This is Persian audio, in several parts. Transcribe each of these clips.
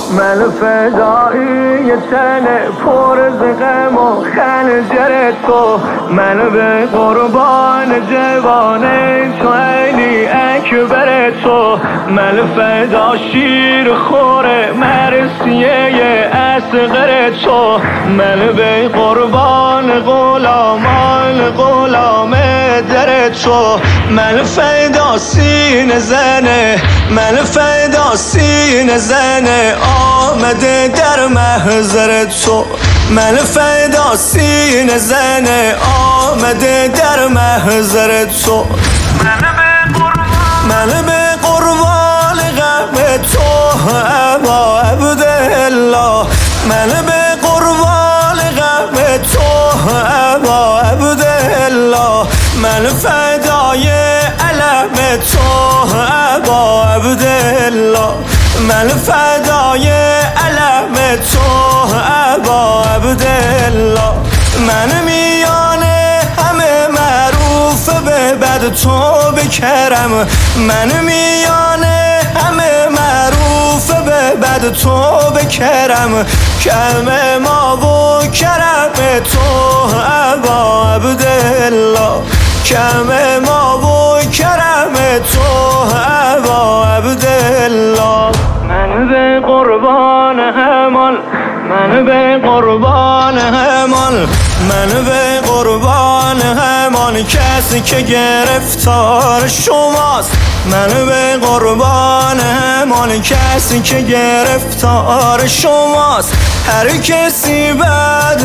من فدایی تن پر از غم و خنجر تو، من به قربان جوان تو علی اکبر تو، من فدا شیر خور مرسیه اصغر تو، من به قربان غلامان غلام در تو، من فدا سینه زنه، من فدا سینه زنه آمده در محضر تو، من فدا سینه زنه آمده در محضر تو، من به قربان غم تو ابا عبدالله، من به قربان غم تو ابا عبدالله، من فدای علم تو ابا عبدالله، من فدای علم تو ابا عبدالله، من میانه همه معروف به بد تو بکرم، من میانه همه معروف به بد تو بکرم، کرم ما و کرم تو ابا عبدالله، کرم ما و کرم تو ابا عبدالله، من به قربان همان، من به قربان همان، من به قربان همان کسی که گرفتار شماست، من به قربان همان کسی که گرفتار شماست، هر کسی بعد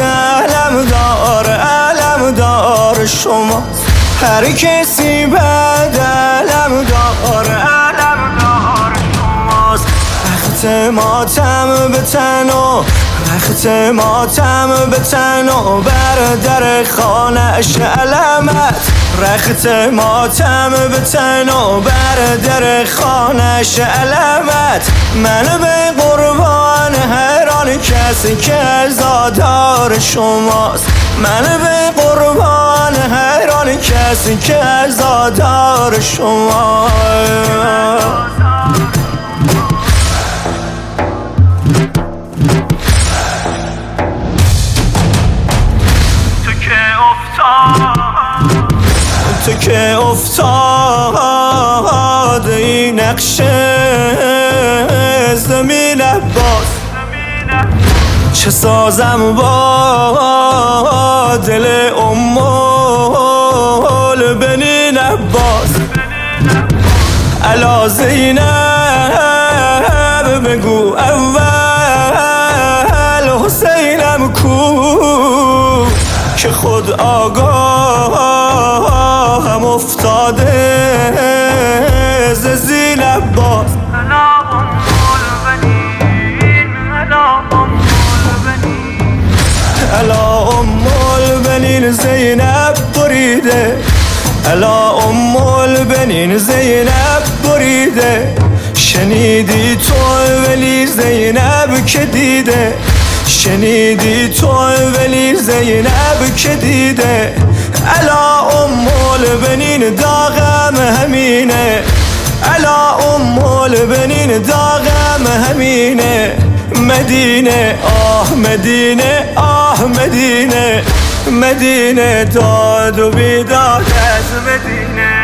علم دار شماست، هر کسی بعد علم دار شماست، وقت ماتم به تن و وقت ماتم به تن و بر در خانه‌اش علمت، رخت ماتم به تن و بر در خانه‌اش علمت، من به قربان هر آن کسی که عزادار شماست، من به قربان هر آن کسی که عزادار شماست. تو که افتاد این نقشه زمین عباس، چه سازم با دل البنین عباس، الا زینب بگو اول حسینم کو، که خود آگاهم افتاده ز زین عباس، الا ام البنین زینب بریده، الا ام البنین زینب بریده، شنیدی تو ولی زینب که دیده، شنیدی تو ولی زینب که دیده، الا ام البنین داغم همینه، الا ام البنین داغم همینه، مدینه آه مدینه آه مدینه، مدینه داد و بیداد از مدینه،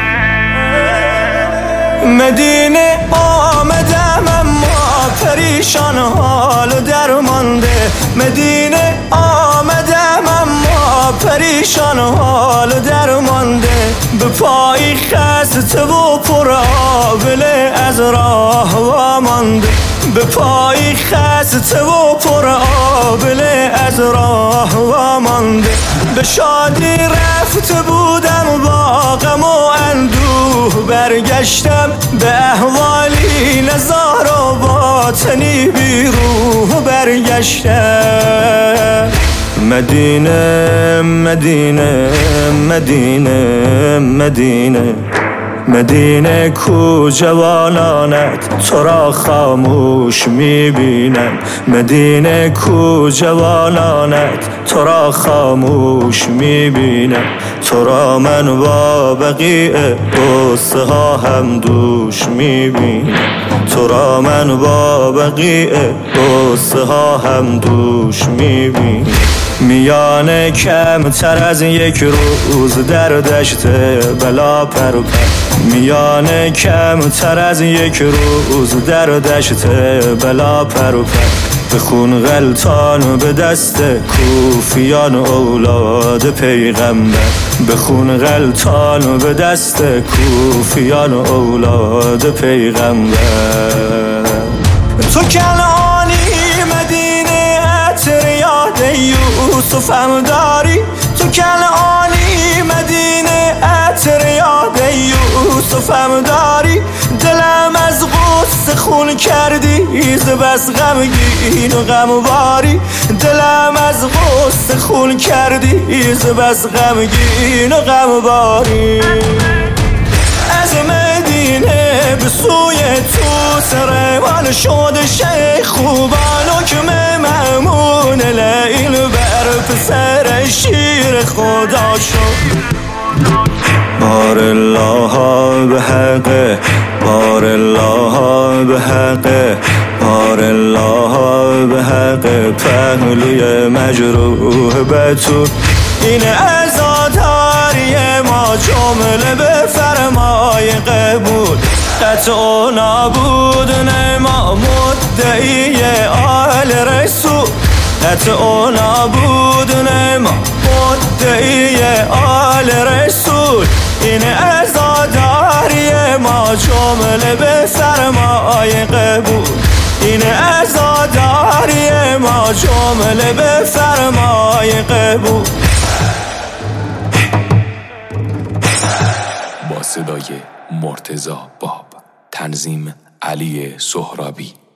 مدینه آمدم اما پریشان حال و درمانده، مدینه آمدم اما پریشان حال و درمانده، به پای خسته و پر آبله از راه وامانده، به پای خسته و پر آبله از راه وامانده، به شادی رفته بودم با غم و اندوه برگشتم، به احوالی نزار و باطنی بی روح برگشتم، مدینه مدینه مدینه مدینه مدینه کو جوانانت تو را خاموش میبینم، مدینه کو جوانانت تو را خاموش میبینم. تو را من با بقیع قصه ها هم دوش میبینم، تو را من با بقیع قصه ها هم دوش میبینم. میانه کمتر از یک روز در دشت بلا پر و پر، میانه کمتر از یک روز در دشت بلا پر و پر. به خون غلطان به دست کوفیان اولاد پیغمبر، به خون غلطان به دست کوفیان اولاد پیغمبر. تو کنعانی مدینه عطر یاد یوسفم داری، تو کنعانی مدینه عطر یاد یوسفم داری. دلم از غصه خون کردی ز بس غمگین و غمباری، دلم از غصه خون کردی ز بس غمگین و غمباری. از مدینه به سوی تو سرمان شد شیخ خوبان، حکم مأمون لیل بر پسر شیر خدا شد. بار الله به حق، بار الله به حق، بار الله به حق. پهلوی مجروح بتون این عزاداری ما جمله به فرمای قبول. قطع و نابود نما مدعی آل رسول، قطع و نابود نما مدعی آل رسول. این عزاداری ما جمله به فرمای قبول، این عزاداری ما جمله به فرمای قبول. با صدای مرتضی باب، تنظیم علی سهرابی.